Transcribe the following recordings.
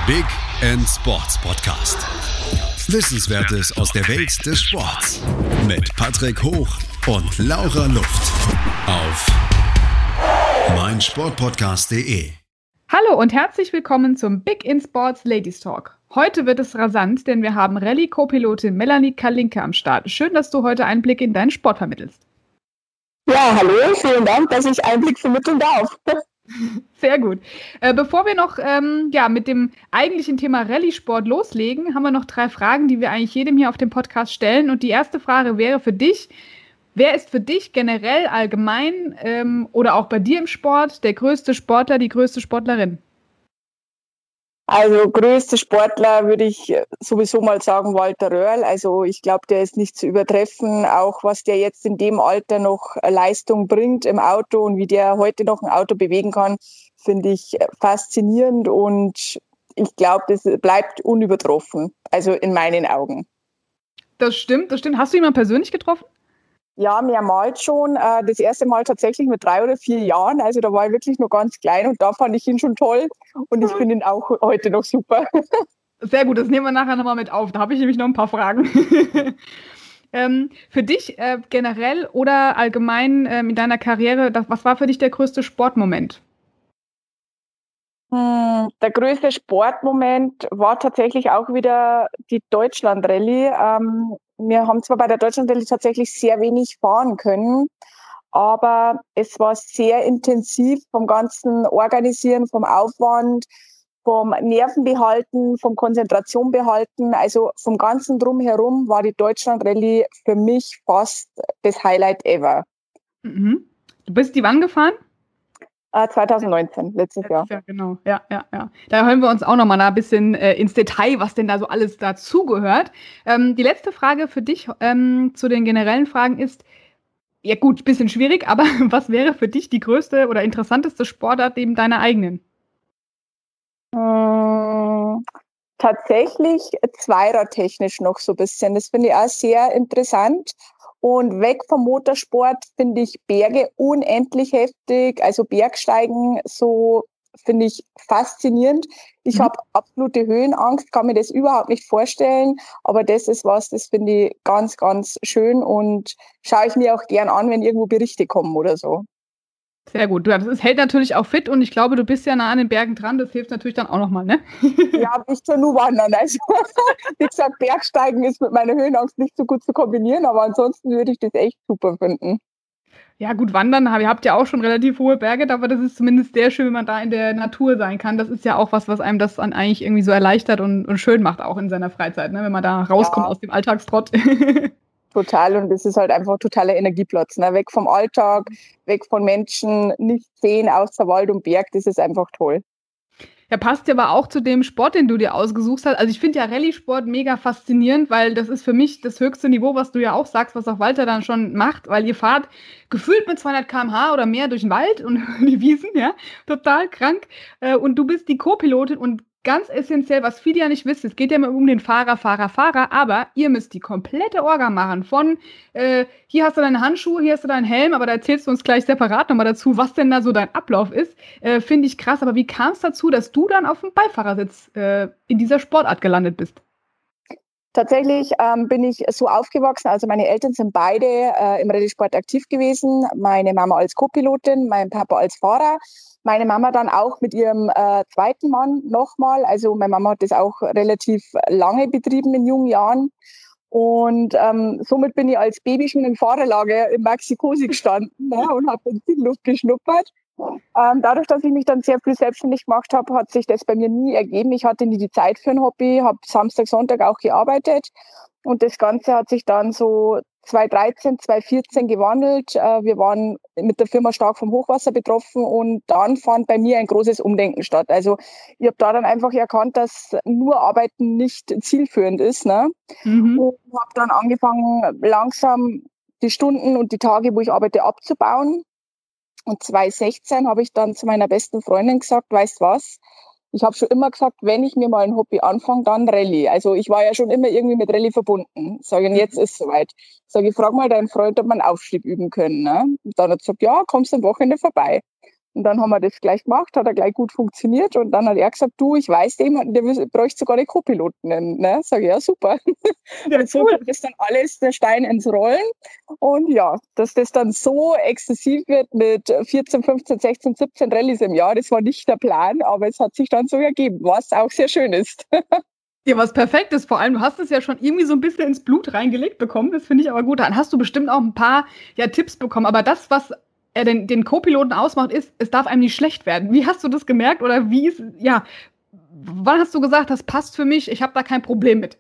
Big End Sports Podcast. Wissenswertes aus der Welt des Sports. Mit Patrick Hoch und Laura Luft. Auf meinsportpodcast.de. Hallo und herzlich willkommen zum Big End Sports Ladies Talk. Heute wird es rasant, denn wir haben Rallye-Co-Pilotin Melanie Kalinke am Start. Schön, dass du heute Einblick in deinen Sport vermittelst. Ja, hallo, vielen Dank, dass ich Einblick vermitteln darf. Sehr gut. Bevor wir noch mit dem eigentlichen Thema Rallye-Sport loslegen, haben wir noch 3 Fragen, die wir eigentlich jedem hier auf dem Podcast stellen. Und die erste Frage wäre für dich: Wer ist für dich generell allgemein oder auch bei dir im Sport der größte Sportler, die größte Sportlerin? Also größte Sportler würde ich sowieso mal sagen Walter Röhrl. Also ich glaube, der ist nicht zu übertreffen. Auch was der jetzt in dem Alter noch Leistung bringt im Auto und wie der heute noch ein Auto bewegen kann, finde ich faszinierend. Und ich glaube, das bleibt unübertroffen. Also in meinen Augen. Das stimmt. Hast du ihn mal persönlich getroffen? Ja, mehrmals schon. Das erste Mal tatsächlich mit 3 oder 4 Jahren. Also da war ich wirklich noch ganz klein und da fand ich ihn schon toll. Und ich finde ihn auch heute noch super. Sehr gut, das nehmen wir nachher nochmal mit auf. Da habe ich nämlich noch ein paar Fragen. Für dich generell oder allgemein in deiner Karriere, was war für dich der größte Sportmoment? Der größte Sportmoment war tatsächlich auch wieder die Deutschland-Rallye. Wir haben zwar bei der Deutschland-Rallye tatsächlich sehr wenig fahren können, aber es war sehr intensiv vom ganzen Organisieren, vom Aufwand, vom Nervenbehalten, vom Konzentration behalten. Also vom ganzen Drumherum war die Deutschland-Rallye für mich fast das Highlight ever. Mhm. Du bist die wann gefahren? 2019, letztes Jahr. Ja, genau. Ja. Da hören wir uns auch nochmal ein bisschen ins Detail, was denn da so alles dazugehört. Die letzte Frage für dich zu den generellen Fragen ist, ja gut, ein bisschen schwierig, aber was wäre für dich die größte oder interessanteste Sportart neben deiner eigenen? Tatsächlich zweiradtechnisch noch so ein bisschen. Das finde ich auch sehr interessant. Und weg vom Motorsport finde ich Berge unendlich heftig. Also Bergsteigen, so finde ich faszinierend. Ich habe absolute Höhenangst, kann mir das überhaupt nicht vorstellen. Aber das ist was, das finde ich ganz, ganz schön und schaue ich mir auch gern an, wenn irgendwo Berichte kommen oder so. Sehr gut. Das hält natürlich auch fit und ich glaube, du bist ja nah an den Bergen dran. Das hilft natürlich dann auch nochmal, ne? Ja, nicht nur wandern. Also, wie gesagt, Bergsteigen ist mit meiner Höhenangst nicht so gut zu kombinieren, aber ansonsten würde ich das echt super finden. Ja, gut, wandern, ihr habt ja auch schon relativ hohe Berge, aber das ist zumindest sehr schön, wenn man da in der Natur sein kann. Das ist ja auch was einem das dann eigentlich irgendwie so erleichtert und schön macht, auch in seiner Freizeit, ne? Wenn man da rauskommt aus dem Alltagstrott. Total, und das ist halt einfach ein totaler Energieplatz. Ne? Weg vom Alltag, weg von Menschen, nicht sehen außer Wald und Berg, das ist einfach toll. Ja, passt ja aber auch zu dem Sport, den du dir ausgesucht hast. Also ich finde ja Rallye-Sport mega faszinierend, weil das ist für mich das höchste Niveau, was du ja auch sagst, was auch Walter dann schon macht, weil ihr fahrt gefühlt mit 200 km/h oder mehr durch den Wald und die Wiesen, ja, total krank. Und du bist die Co-Pilotin und ganz essentiell, was viele ja nicht wissen, es geht ja immer um den Fahrer, aber ihr müsst die komplette Orga machen. Von hier hast du deine Handschuhe, hier hast du deinen Helm, aber da erzählst du uns gleich separat nochmal dazu, was denn da so dein Ablauf ist. Finde ich krass, aber wie kam es dazu, dass du dann auf dem Beifahrersitz in dieser Sportart gelandet bist? Tatsächlich bin ich so aufgewachsen, also meine Eltern sind beide im Rallye-Sport aktiv gewesen. Meine Mama als Co-Pilotin, mein Papa als Fahrer. Meine Mama dann auch mit ihrem zweiten Mann nochmal. Also meine Mama hat das auch relativ lange betrieben in jungen Jahren. Und somit bin ich als Baby schon im Fahrerlager in Maxi-Cosi gestanden, ne, und habe Benzinluft geschnuppert. Dadurch, dass ich mich dann sehr früh selbstständig gemacht habe, hat sich das bei mir nie ergeben. Ich hatte nie die Zeit für ein Hobby, habe Samstag, Sonntag auch gearbeitet. Und das Ganze hat sich dann so 2013, 2014 gewandelt. Wir waren mit der Firma stark vom Hochwasser betroffen und dann fand bei mir ein großes Umdenken statt. Also ich habe da dann einfach erkannt, dass nur Arbeiten nicht zielführend ist, ne? Und habe dann angefangen, langsam die Stunden und die Tage, wo ich arbeite, abzubauen. Und 2016 habe ich dann zu meiner besten Freundin gesagt, weißt was? Ich habe schon immer gesagt, wenn ich mir mal ein Hobby anfange, dann Rallye. Also ich war ja schon immer irgendwie mit Rallye verbunden. Sage, und jetzt ist es soweit. Sage, ich frage mal deinen Freund, ob wir einen Aufstieg üben können. Ne? Und dann hat er gesagt, ja, kommst am Wochenende vorbei. Und dann haben wir das gleich gemacht, hat er gleich gut funktioniert. Und dann hat er gesagt, du, ich weiß jemanden, der bräuchte sogar den Co-Piloten nennen. Ne? Sag ich, ja, super. Ja, und so cool. Kommt das dann alles, der Stein ins Rollen. Und ja, dass das dann so exzessiv wird mit 14, 15, 16, 17 Rallyes im Jahr, das war nicht der Plan, aber es hat sich dann so ergeben, was auch sehr schön ist. Ja, was perfekt ist, vor allem, du hast es ja schon irgendwie so ein bisschen ins Blut reingelegt bekommen, das finde ich aber gut. Dann hast du bestimmt auch ein paar Tipps bekommen, aber das, was den Co-Piloten ausmacht, ist, es darf einem nicht schlecht werden. Wie hast du das gemerkt oder wann hast du gesagt, das passt für mich, ich habe da kein Problem mit?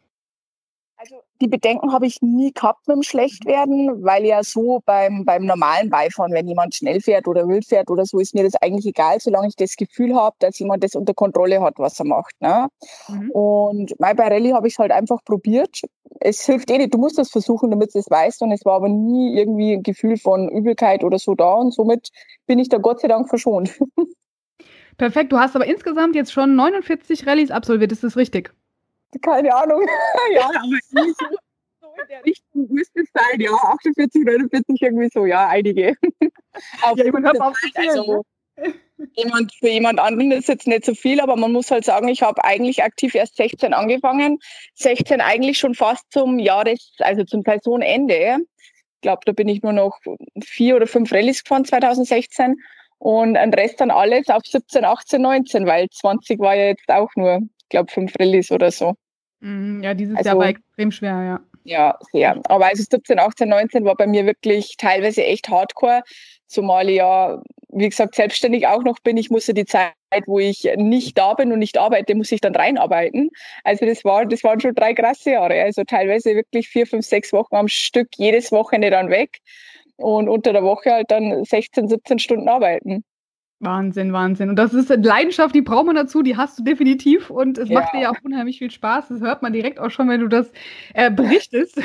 Also die Bedenken habe ich nie gehabt mit dem Schlechtwerden, weil ja so beim normalen Beifahren, wenn jemand schnell fährt oder wild fährt oder so, ist mir das eigentlich egal, solange ich das Gefühl habe, dass jemand das unter Kontrolle hat, was er macht. Ne? Und bei Rallye habe ich es halt einfach probiert. Es hilft eh nicht, du musst das versuchen, damit du es weißt. Und es war aber nie irgendwie ein Gefühl von Übelkeit oder so da. Und somit bin ich da Gott sei Dank verschont. Perfekt, du hast aber insgesamt jetzt schon 49 Rallyes absolviert, ist das richtig? Keine Ahnung. Ja, aber irgendwie so in der Richtung müsste es sein. Ja, 48, 49, irgendwie so, ja, einige. Auf ja, man hört auf zu zählen, also, für jemand anderen ist jetzt nicht so viel, aber man muss halt sagen, ich habe eigentlich aktiv erst 16 angefangen. 16 eigentlich schon fast zum Saisonende. Ich glaube, da bin ich nur noch 4 oder 5 Rallyes gefahren 2016 und ein Rest dann alles auf 17, 18, 19, weil 20 war ja jetzt auch nur, ich glaube, 5 Rallyes oder so. Ja, dieses Jahr war extrem schwer, ja. Ja, sehr. Aber also 17, 18, 19 war bei mir wirklich teilweise echt hardcore, zumal ich ja, wie gesagt, selbstständig auch noch bin. Ich musste die Zeit, wo ich nicht da bin und nicht arbeite, muss ich dann reinarbeiten. Also das waren schon 3 krasse Jahre. Also teilweise wirklich 4, 5, 6 Wochen am Stück, jedes Wochenende dann weg und unter der Woche halt dann 16, 17 Stunden arbeiten. Wahnsinn, Wahnsinn. Und das ist eine Leidenschaft, die braucht man dazu, die hast du definitiv und es macht dir ja auch unheimlich viel Spaß. Das hört man direkt auch schon, wenn du das berichtest.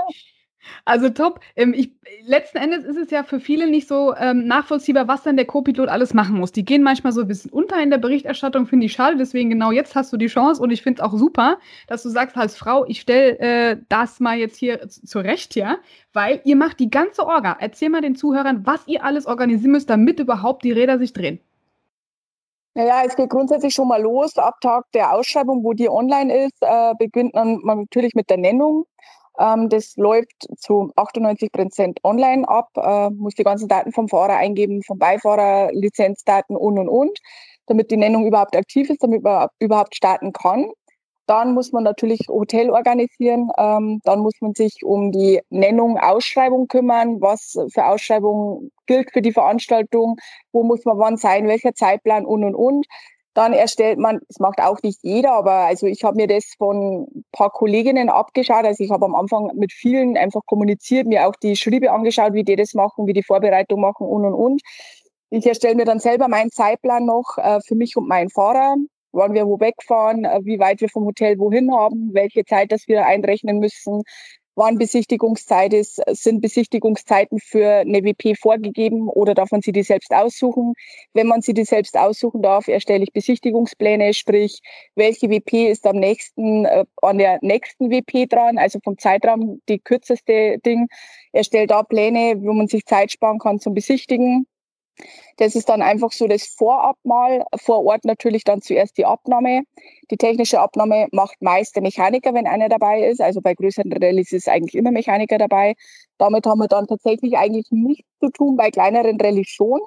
Also top. Letzten Endes ist es ja für viele nicht so nachvollziehbar, was dann der Co-Pilot alles machen muss. Die gehen manchmal so ein bisschen unter in der Berichterstattung, finde ich schade. Deswegen genau jetzt hast du die Chance und ich finde es auch super, dass du sagst als Frau, ich stelle das mal jetzt hier zurecht, ja, weil ihr macht die ganze Orga. Erzähl mal den Zuhörern, was ihr alles organisieren müsst, damit überhaupt die Räder sich drehen. Naja, es geht grundsätzlich schon mal los. Ab Tag der Ausschreibung, wo die online ist, beginnt man natürlich mit der Nennung. Das läuft zu 98% online ab, muss die ganzen Daten vom Fahrer eingeben, vom Beifahrer, Lizenzdaten und, damit die Nennung überhaupt aktiv ist, damit man überhaupt starten kann. Dann muss man natürlich Hotel organisieren, dann muss man sich um die Nennung, Ausschreibung kümmern, was für Ausschreibung gilt für die Veranstaltung, wo muss man wann sein, welcher Zeitplan und. Dann erstellt man, das macht auch nicht jeder, aber also ich habe mir das von ein paar Kolleginnen abgeschaut. Also ich habe am Anfang mit vielen einfach kommuniziert, mir auch die Schriebe angeschaut, wie die das machen, wie die Vorbereitung machen und. Ich erstelle mir dann selber meinen Zeitplan noch für mich und meinen Fahrer, wann wir wo wegfahren, wie weit wir vom Hotel wohin haben, welche Zeit das wir einrechnen müssen, wann Besichtigungszeit ist, sind Besichtigungszeiten für eine WP vorgegeben oder darf man sie die selbst aussuchen? Wenn man sie die selbst aussuchen darf, erstelle ich Besichtigungspläne, sprich, welche WP ist am nächsten, an der nächsten WP dran, also vom Zeitraum die kürzeste Ding, erstelle da Pläne, wo man sich Zeit sparen kann zum Besichtigen. Das ist dann einfach so das Vorab mal. Vor Ort natürlich dann zuerst die Abnahme. Die technische Abnahme macht meist der Mechaniker, wenn einer dabei ist. Also bei größeren Rallyes ist eigentlich immer Mechaniker dabei. Damit haben wir dann tatsächlich eigentlich nichts zu tun, bei kleineren Rallyes schon.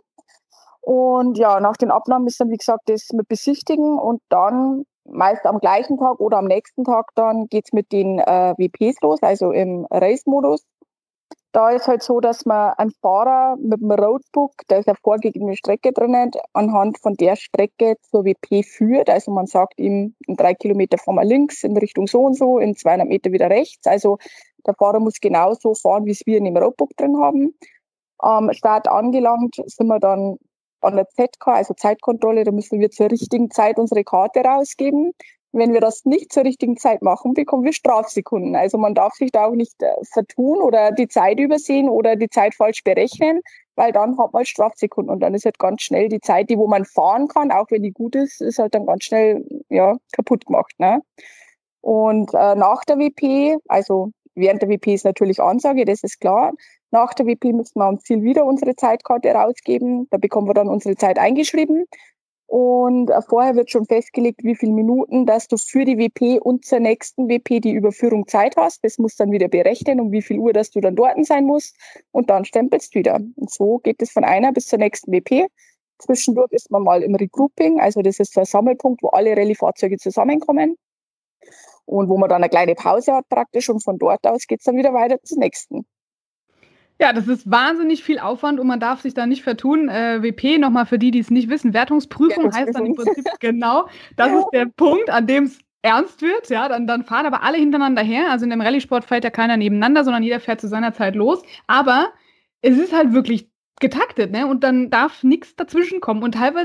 Und ja, nach den Abnahmen ist dann, wie gesagt, das mit Besichtigen und dann meist am gleichen Tag oder am nächsten Tag dann geht's mit den WPs los, also im Race-Modus. Da ist halt so, dass man einen Fahrer mit dem Roadbook, da ist eine vorgegebene Strecke drinnen, anhand von der Strecke zur WP führt. Also man sagt ihm, in 3 Kilometer fahren wir links in Richtung so und so, in 200 Meter wieder rechts. Also der Fahrer muss genauso fahren, wie es wir in dem Roadbook drin haben. Am Start angelangt sind wir dann an der ZK, also Zeitkontrolle. Da müssen wir zur richtigen Zeit unsere Karte rausgeben. Wenn wir das nicht zur richtigen Zeit machen, bekommen wir Strafsekunden. Also man darf sich da auch nicht vertun oder die Zeit übersehen oder die Zeit falsch berechnen, weil dann hat man Strafsekunden und dann ist halt ganz schnell die Zeit, die wo man fahren kann, auch wenn die gut ist halt dann ganz schnell kaputt gemacht. Ne? Und nach der WP, also während der WP ist natürlich Ansage, das ist klar. Nach der WP müssen wir am Ziel wieder unsere Zeitkarte rausgeben. Da bekommen wir dann unsere Zeit eingeschrieben. Und vorher wird schon festgelegt, wie viele Minuten, dass du für die WP und zur nächsten WP die Überführung Zeit hast. Das muss dann wieder berechnen, um wie viel Uhr, dass du dann dort sein musst. Und dann stempelst du wieder. Und so geht es von einer bis zur nächsten WP. Zwischendurch ist man mal im Regrouping. Also das ist so ein Sammelpunkt, wo alle Rallye-Fahrzeuge zusammenkommen. Und wo man dann eine kleine Pause hat praktisch. Und von dort aus geht es dann wieder weiter zum nächsten. Ja, das ist wahnsinnig viel Aufwand und man darf sich da nicht vertun. WP, nochmal für die es nicht wissen, Wertungsprüfung heißt dann im Prinzip genau, das ist der Punkt, an dem es ernst wird. Ja, dann fahren aber alle hintereinander her. Also in dem Rallye-Sport fährt ja keiner nebeneinander, sondern jeder fährt zu seiner Zeit los. Aber es ist halt wirklich getaktet, ne? Und dann darf nichts dazwischen kommen. Und teilweise,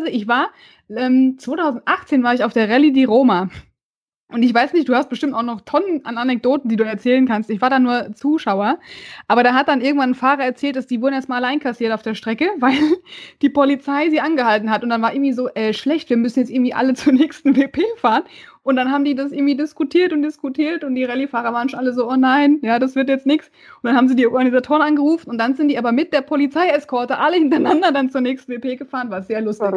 2018 war ich auf der Rallye di Roma. Und ich weiß nicht, du hast bestimmt auch noch Tonnen an Anekdoten, die du erzählen kannst. Ich war da nur Zuschauer. Aber da hat dann irgendwann ein Fahrer erzählt, dass die wurden erstmal allein kassiert auf der Strecke, weil die Polizei sie angehalten hat. Und dann war irgendwie so, schlecht, wir müssen jetzt irgendwie alle zur nächsten WP fahren. Und dann haben die das irgendwie diskutiert und die Rallye-Fahrer waren schon alle so, oh nein, ja, das wird jetzt nichts. Und dann haben sie die Organisatoren angerufen und dann sind die aber mit der Polizeieskorte alle hintereinander dann zur nächsten WP gefahren. War sehr lustig.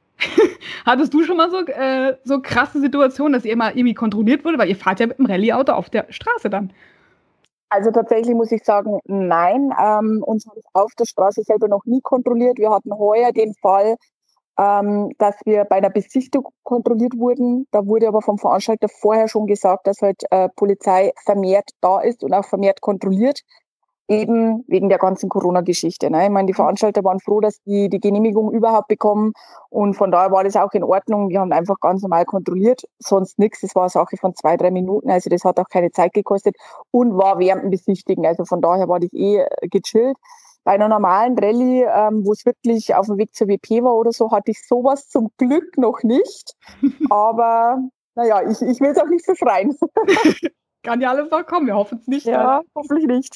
Hattest du schon mal so krasse Situationen, dass ihr mal irgendwie kontrolliert wurde? Weil ihr fahrt ja mit dem Rallye-Auto auf der Straße dann. Also tatsächlich muss ich sagen, nein. Uns haben es auf der Straße selber noch nie kontrolliert. Wir hatten heuer den Fall, dass wir bei einer Besichtigung kontrolliert wurden. Da wurde aber vom Veranstalter vorher schon gesagt, dass halt Polizei vermehrt da ist und auch vermehrt kontrolliert. Eben wegen der ganzen Corona-Geschichte. Ne? Ich meine, die Veranstalter waren froh, dass die Genehmigung überhaupt bekommen. Und von daher war das auch in Ordnung. Wir haben einfach ganz normal kontrolliert. Sonst nichts. Das war eine Sache von 2-3 Minuten. Also das hat auch keine Zeit gekostet und war während dem Besichtigen. Also von daher war das gechillt. Bei einer normalen Rallye, wo es wirklich auf dem Weg zur WP war oder so, hatte ich sowas zum Glück noch nicht. Aber naja, ich will es auch nicht verschreien. Kann ja alles noch kommen. Wir hoffen es nicht. Ja, hoffentlich nicht.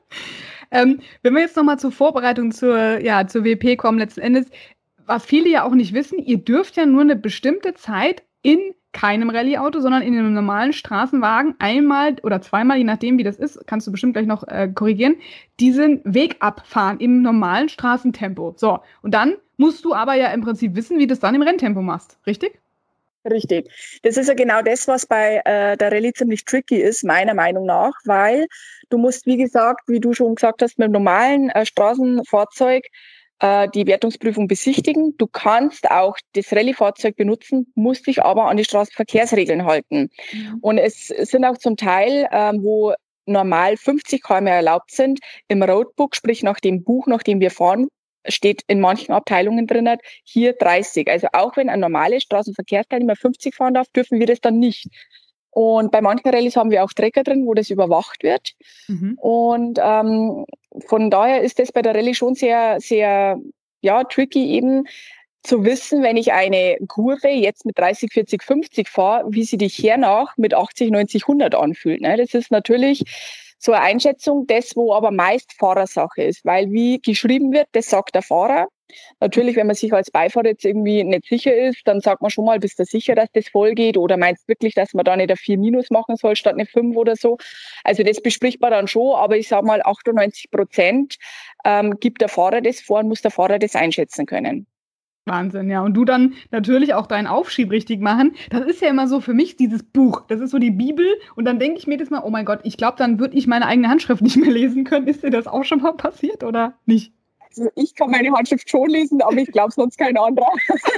Wenn wir jetzt nochmal zur Vorbereitung zur WP kommen, letzten Endes, was viele ja auch nicht wissen, ihr dürft ja nur eine bestimmte Zeit in keinem Rallye-Auto, sondern in einem normalen Straßenwagen einmal oder zweimal, je nachdem wie das ist, kannst du bestimmt gleich noch korrigieren, diesen Weg abfahren im normalen Straßentempo. So, und dann musst du aber ja im Prinzip wissen, wie du das dann im Renntempo machst, richtig? Richtig. Das ist ja genau das, was bei der Rallye ziemlich tricky ist, meiner Meinung nach, weil du musst, wie gesagt, wie du schon gesagt hast, mit einem normalen Straßenfahrzeug die Wertungsprüfung besichtigen. Du kannst auch das Rallye-Fahrzeug benutzen, musst dich aber an die Straßenverkehrsregeln halten. Mhm. Und es sind auch zum Teil, wo normal 50 km erlaubt sind, im Roadbook, sprich nach dem Buch, nach dem wir fahren, steht in manchen Abteilungen drin, hier 30. Also auch wenn ein normales Straßenverkehrsteilnehmer 50 fahren darf, dürfen wir das dann nicht. Und bei manchen Rallyes haben wir auch Trecker drin, wo das überwacht wird. Mhm. Und von daher ist das bei der Rallye schon sehr, sehr tricky eben zu wissen, wenn ich eine Kurve jetzt mit 30, 40, 50 fahre, wie sie dich hernach mit 80, 90, 100 anfühlt. Ne? Das ist natürlich so eine Einschätzung, das, wo aber meist Fahrersache ist, weil wie geschrieben wird, das sagt der Fahrer. Natürlich, wenn man sich als Beifahrer jetzt irgendwie nicht sicher ist, dann sagt man schon mal, bist du sicher, dass das voll geht oder meinst du wirklich, dass man da nicht eine 4 minus machen soll statt eine 5 oder so. Also das bespricht man dann schon, aber ich sage mal 98% gibt der Fahrer das vor und muss der Fahrer das einschätzen können. Wahnsinn, ja. Und du dann natürlich auch deinen Aufschieb richtig machen. Das ist ja immer so für mich dieses Buch. Das ist so die Bibel. Und dann denke ich mir das mal, oh mein Gott, ich glaube, dann würde ich meine eigene Handschrift nicht mehr lesen können. Ist dir das auch schon mal passiert oder nicht? Also ich kann meine Handschrift schon lesen, aber ich glaube sonst kein anderer.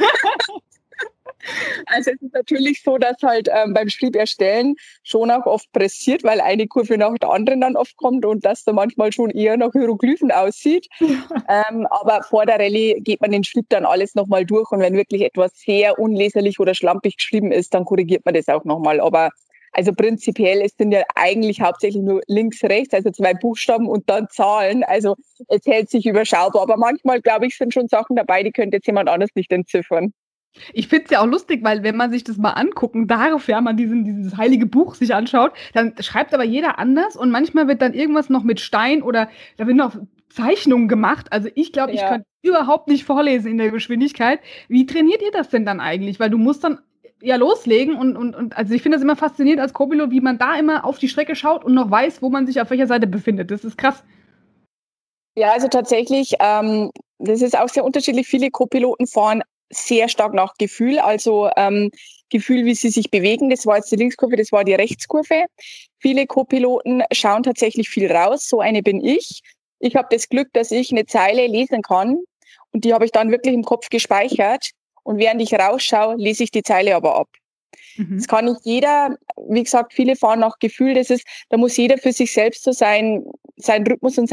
Also es ist natürlich so, dass halt beim Schrieb erstellen schon auch oft pressiert, weil eine Kurve nach der anderen dann oft kommt und das dann manchmal schon eher nach Hieroglyphen aussieht. Aber vor der Rallye geht man den Schrieb dann alles nochmal durch und wenn wirklich etwas sehr unleserlich oder schlampig geschrieben ist, dann korrigiert man das auch nochmal. Aber also prinzipiell, es sind ja eigentlich hauptsächlich nur links, rechts, also 2 Buchstaben und dann Zahlen. Also es hält sich überschaubar. Aber manchmal, glaube ich, sind schon Sachen dabei, die könnte jetzt jemand anders nicht entziffern. Ich finde es ja auch lustig, weil wenn man sich das mal angucken darf, ja, man dieses heilige Buch sich anschaut, dann schreibt aber jeder anders und manchmal wird dann irgendwas noch mit Stein oder da werden noch Zeichnungen gemacht. Also ich glaube, ich könnte überhaupt nicht vorlesen in der Geschwindigkeit. Wie trainiert ihr das denn dann eigentlich? Weil du musst dann ja loslegen und also ich finde das immer faszinierend als Co-Pilot, wie man da immer auf die Strecke schaut und noch weiß, wo man sich auf welcher Seite befindet. Das ist krass. Ja, also tatsächlich, das ist auch sehr unterschiedlich. Viele Co-Piloten fahren sehr stark nach Gefühl, also Gefühl, wie sie sich bewegen. Das war jetzt die Linkskurve, das war die Rechtskurve. Viele Co-Piloten schauen tatsächlich viel raus. So eine bin ich. Ich habe das Glück, dass ich eine Zeile lesen kann und die habe ich dann wirklich im Kopf gespeichert. Und während ich rausschaue, lese ich die Zeile aber ab. Das kann nicht jeder, wie gesagt, viele fahren nach Gefühl. Da muss jeder für sich selbst so sein Rhythmus und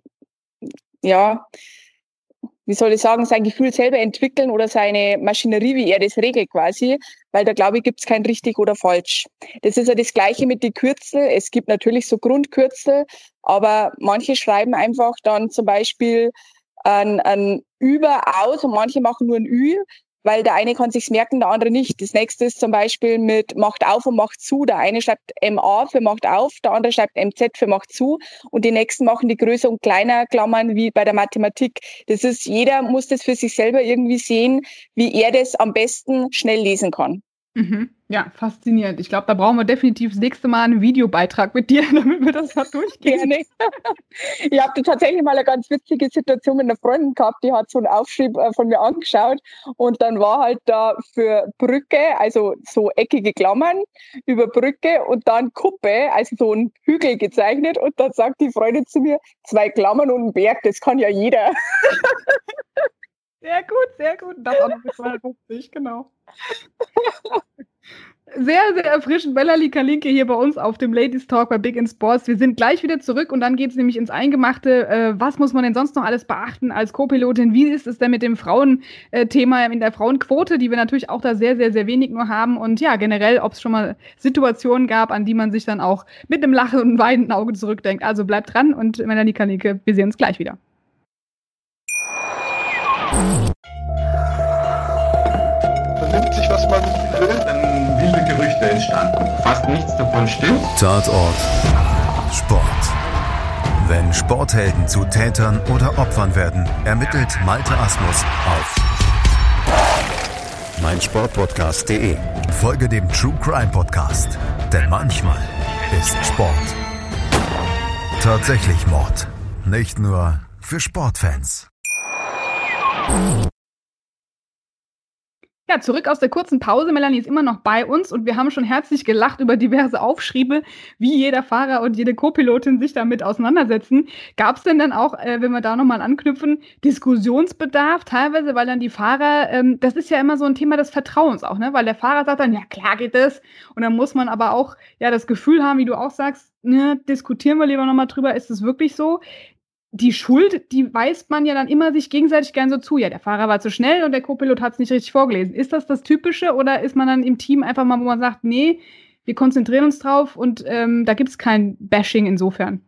sein Gefühl selber entwickeln oder seine Maschinerie, wie er das regelt quasi, weil da, glaube ich, gibt es kein richtig oder falsch. Das ist ja das Gleiche mit den Kürzel. Es gibt natürlich so Grundkürzel, aber manche schreiben einfach dann zum Beispiel ein Über aus und manche machen nur ein Ü, weil der eine kann sich's merken, der andere nicht. Das nächste ist zum Beispiel mit macht auf und macht zu. Der eine schreibt MA für macht auf, der andere schreibt MZ für macht zu und die nächsten machen die größer und kleiner Klammern wie bei der Mathematik. Jeder muss das für sich selber irgendwie sehen, wie er das am besten schnell lesen kann. Ja, faszinierend. Ich glaube, da brauchen wir definitiv das nächste Mal einen Videobeitrag mit dir, damit wir das mal durchgehen. Gerne. Ich habe tatsächlich mal eine ganz witzige Situation mit einer Freundin gehabt, die hat so einen Aufschrieb von mir angeschaut und dann war halt da für Brücke, also so eckige Klammern über Brücke und dann Kuppe, also so ein Hügel gezeichnet und dann sagt die Freundin zu mir, 2 Klammern und ein Berg, das kann ja jeder. Sehr gut, sehr gut. Das auch noch bis 250, genau. Sehr, sehr erfrischend. Melanie Kalinke hier bei uns auf dem Ladies Talk bei Big in Sports. Wir sind gleich wieder zurück und dann geht es nämlich ins Eingemachte. Was muss man denn sonst noch alles beachten als Co-Pilotin? Wie ist es denn mit dem Frauenthema in der Frauenquote, die wir natürlich auch da sehr, sehr, sehr wenig nur haben? Und ja, generell, ob es schon mal Situationen gab, an die man sich dann auch mit einem Lachen und einem weinenden Auge zurückdenkt. Also bleibt dran und Melanie Kalinke, wir sehen uns gleich wieder. Vernimmt sich, was man will, dann wilde Gerüchte entstanden. Fast nichts davon stimmt. Tatort Sport. Wenn Sporthelden zu Tätern oder Opfern werden, ermittelt Malte Asmus auf meinsportpodcast.de. Folge dem True Crime Podcast, denn manchmal ist Sport tatsächlich Mord. Nicht nur für Sportfans. Ja, zurück aus der kurzen Pause. Melanie ist immer noch bei uns und wir haben schon herzlich gelacht über diverse Aufschriebe, wie jeder Fahrer und jede Co-Pilotin sich damit auseinandersetzen. Gab es denn dann auch, wenn wir da nochmal anknüpfen, Diskussionsbedarf teilweise, weil dann die Fahrer, das ist ja immer so ein Thema des Vertrauens auch, ne? Weil der Fahrer sagt dann, ja klar geht das und dann muss man aber auch ja das Gefühl haben, wie du auch sagst, ne, diskutieren wir lieber nochmal drüber, ist es wirklich so? Die Schuld, die weist man ja dann immer sich gegenseitig gern so zu. Ja, der Fahrer war zu schnell und der Co-Pilot hat es nicht richtig vorgelesen. Ist das Typische oder ist man dann im Team einfach mal, wo man sagt, nee, wir konzentrieren uns drauf und da gibt es kein Bashing insofern?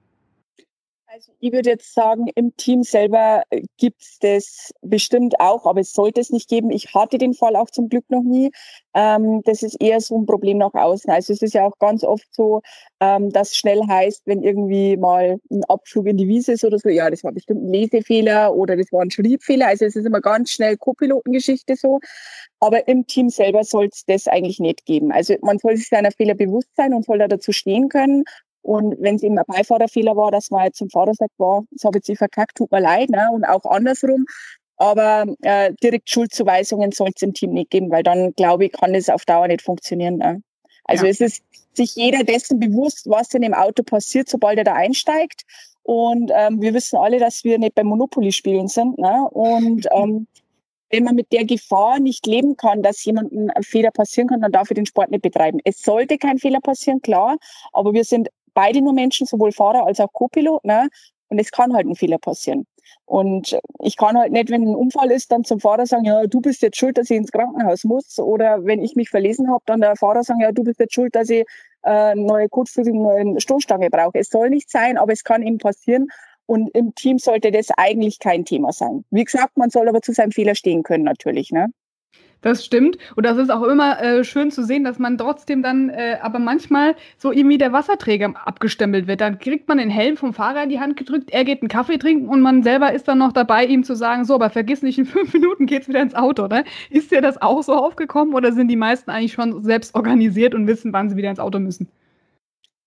Also ich würde jetzt sagen, im Team selber gibt es das bestimmt auch, aber es sollte es nicht geben. Ich hatte den Fall auch zum Glück noch nie. Das ist eher so ein Problem nach außen. Also es ist ja auch ganz oft so, dass schnell heißt, wenn irgendwie mal ein Abflug in die Wiese ist oder so, ja, das war bestimmt ein Lesefehler oder das war ein Schriebfehler. Also es ist immer ganz schnell Co-Pilotengeschichte so. Aber im Team selber soll es das eigentlich nicht geben. Also man soll sich seiner Fehler bewusst sein und soll da dazu stehen können. Und wenn es eben ein Beifahrerfehler war, dass man jetzt zum Fahrer sagt, wow, das habe ich jetzt verkackt, tut mir leid, ne? Und auch andersrum. Aber direkt Schuldzuweisungen soll es im Team nicht geben, weil dann, glaube ich, kann das auf Dauer nicht funktionieren. Ne? Also es ist sich jeder dessen bewusst, was in dem Auto passiert, sobald er da einsteigt. Und wir wissen alle, dass wir nicht beim Monopoly spielen sind. Ne? Und wenn man mit der Gefahr nicht leben kann, dass jemandem ein Fehler passieren kann, dann darf er den Sport nicht betreiben. Es sollte kein Fehler passieren, klar, aber wir sind beide nur Menschen, sowohl Fahrer als auch Co-Pilot, ne? Und es kann halt ein Fehler passieren. Und ich kann halt nicht, wenn ein Unfall ist, dann zum Fahrer sagen, ja, du bist jetzt schuld, dass ich ins Krankenhaus muss. Oder wenn ich mich verlesen habe, dann der Fahrer sagen, ja, du bist jetzt schuld, dass ich neue Kotflügel, neue Stoßstange brauche. Es soll nicht sein, aber es kann eben passieren. Und im Team sollte das eigentlich kein Thema sein. Wie gesagt, man soll aber zu seinem Fehler stehen können natürlich, ne? Das stimmt. Und das ist auch immer schön zu sehen, dass man trotzdem dann aber manchmal so irgendwie der Wasserträger abgestempelt wird. Dann kriegt man den Helm vom Fahrer in die Hand gedrückt, er geht einen Kaffee trinken und man selber ist dann noch dabei, ihm zu sagen, so, aber vergiss nicht, in 5 Minuten geht's wieder ins Auto, ne? Ist dir das auch so aufgekommen oder sind die meisten eigentlich schon selbst organisiert und wissen, wann sie wieder ins Auto müssen?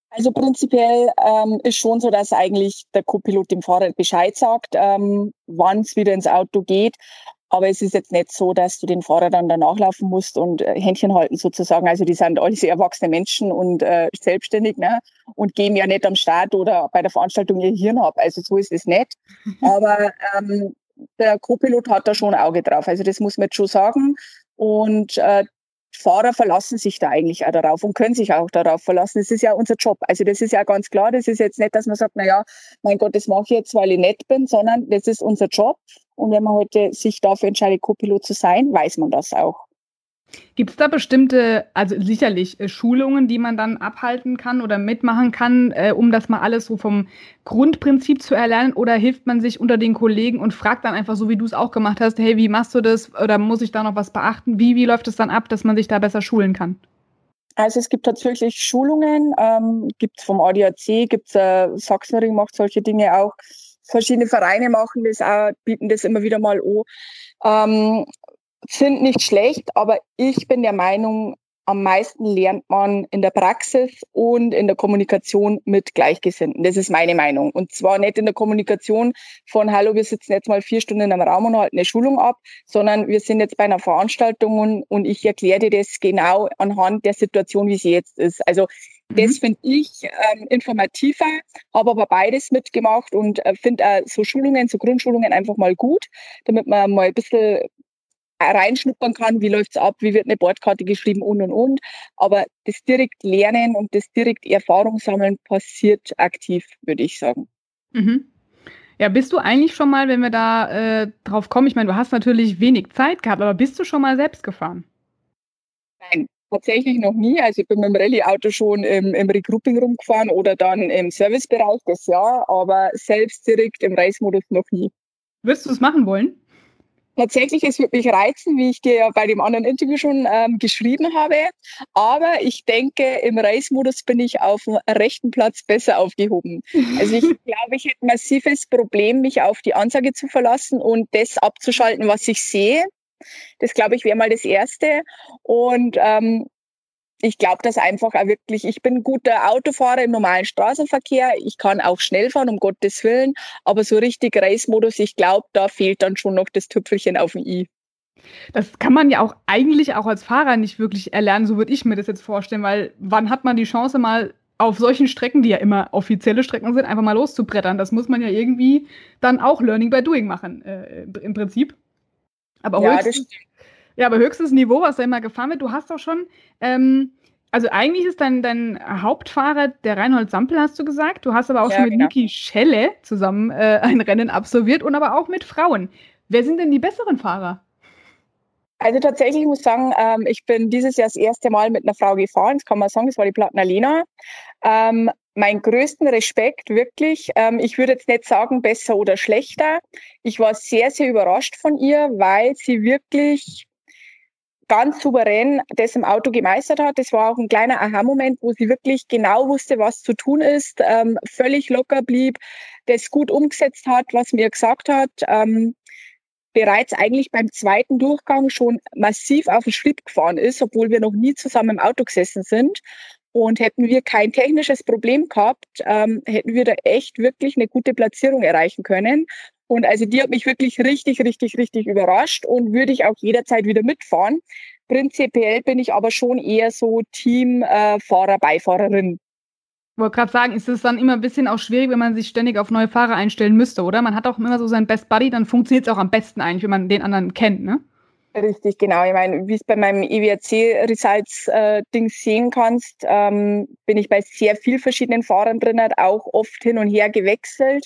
Also prinzipiell ist schon so, dass eigentlich der Co-Pilot dem Fahrer Bescheid sagt, wann es wieder ins Auto geht. Aber es ist jetzt nicht so, dass du den Fahrer dann danach laufen musst und Händchen halten sozusagen. Also die sind alle sehr erwachsene Menschen und selbstständig, ne? Und geben ja nicht am Start oder bei der Veranstaltung ihr Hirn ab. Also so ist es nicht. Aber der Co-Pilot hat da schon ein Auge drauf. Also das muss man jetzt schon sagen. Und Fahrer verlassen sich da eigentlich auch darauf und können sich auch darauf verlassen. Das ist ja unser Job. Also das ist ja ganz klar. Das ist jetzt nicht, dass man sagt, naja, mein Gott, das mache ich jetzt, weil ich nett bin, sondern das ist unser Job. Und wenn man heute sich dafür entscheidet, Co-Pilot zu sein, weiß man das auch. Gibt es da bestimmte, also sicherlich Schulungen, die man dann abhalten kann oder mitmachen kann, um das mal alles so vom Grundprinzip zu erlernen? Oder hilft man sich unter den Kollegen und fragt dann einfach, so wie du es auch gemacht hast, hey, wie machst du das? Oder muss ich da noch was beachten? Wie läuft es dann ab, dass man sich da besser schulen kann? Also es gibt tatsächlich Schulungen, gibt es vom ADAC, gibt es Sachsenring macht solche Dinge auch. Verschiedene Vereine machen das auch, bieten das immer wieder mal an. Sind nicht schlecht, aber ich bin der Meinung, am meisten lernt man in der Praxis und in der Kommunikation mit Gleichgesinnten. Das ist meine Meinung. Und zwar nicht in der Kommunikation von, hallo, wir sitzen jetzt mal 4 Stunden in einem Raum und halten eine Schulung ab, sondern wir sind jetzt bei einer Veranstaltung und ich erkläre dir das genau anhand der Situation, wie sie jetzt ist. Also das finde ich informativer, habe aber beides mitgemacht und finde so Schulungen, so Grundschulungen einfach mal gut, damit man mal ein bisschen reinschnuppern kann, wie läuft's ab, wie wird eine Bordkarte geschrieben und. Aber das direkt Lernen und das direkt Erfahrung sammeln passiert aktiv, würde ich sagen. Mhm. Ja, bist du eigentlich schon mal, wenn wir da drauf kommen, ich meine, du hast natürlich wenig Zeit gehabt, aber bist du schon mal selbst gefahren? Nein, tatsächlich noch nie. Also ich bin mit dem Rallye-Auto schon im Regrouping rumgefahren oder dann im Servicebereich, das ja, aber selbst direkt im Race-Modus noch nie. Würdest du es machen wollen? Tatsächlich, es würde mich reizen, wie ich dir ja bei dem anderen Interview schon geschrieben habe. Aber ich denke, im Race-Modus bin ich auf dem rechten Platz besser aufgehoben. Also ich glaube, ich hätte ein massives Problem, mich auf die Ansage zu verlassen und das abzuschalten, was ich sehe. Das, glaube ich, wäre mal das Erste. Und ich glaube, dass einfach auch wirklich, ich bin ein guter Autofahrer im normalen Straßenverkehr. Ich kann auch schnell fahren, um Gottes Willen. Aber so richtig Race-Modus, ich glaube, da fehlt dann schon noch das Tüpfelchen auf dem i. Das kann man ja auch eigentlich auch als Fahrer nicht wirklich erlernen, so würde ich mir das jetzt vorstellen, weil wann hat man die Chance mal auf solchen Strecken, die ja immer offizielle Strecken sind, einfach mal loszubrettern? Das muss man ja irgendwie dann auch Learning by Doing machen, im Prinzip. Aber Ja, aber höchstes Niveau, was da immer gefahren wird, du hast doch schon, also eigentlich ist dein Hauptfahrer der Reinhold Sampel, hast du gesagt. Du hast aber auch schon mit Niki Schelle zusammen ein Rennen absolviert und aber auch mit Frauen. Wer sind denn die besseren Fahrer? Also tatsächlich, ich muss sagen, ich bin dieses Jahr das erste Mal mit einer Frau gefahren. Das kann man sagen, das war die Plattner Lena. Mein größten Respekt, wirklich. Ich würde jetzt nicht sagen, besser oder schlechter. Ich war sehr, sehr überrascht von ihr, weil sie wirklich ganz souverän das im Auto gemeistert hat. Das war auch ein kleiner Aha-Moment, wo sie wirklich genau wusste, was zu tun ist, völlig locker blieb, das gut umgesetzt hat, was mir gesagt hat. Bereits eigentlich beim zweiten Durchgang schon massiv auf den Schritt gefahren ist, obwohl wir noch nie zusammen im Auto gesessen sind. Und hätten wir kein technisches Problem gehabt, hätten wir da echt wirklich eine gute Platzierung erreichen können. Und also die hat mich wirklich richtig, richtig, richtig überrascht und würde ich auch jederzeit wieder mitfahren. Prinzipiell bin ich aber schon eher so Team Fahrer, Beifahrerin. Ich wollte gerade sagen, ist es dann immer ein bisschen auch schwierig, wenn man sich ständig auf neue Fahrer einstellen müsste, oder? Man hat auch immer so seinen Best Buddy, dann funktioniert es auch am besten eigentlich, wenn man den anderen kennt, ne? Richtig, genau. Ich meine, wie es bei meinem EWRC-Results-Ding sehen kannst, bin ich bei sehr vielen verschiedenen Fahrern drin, auch oft hin und her gewechselt.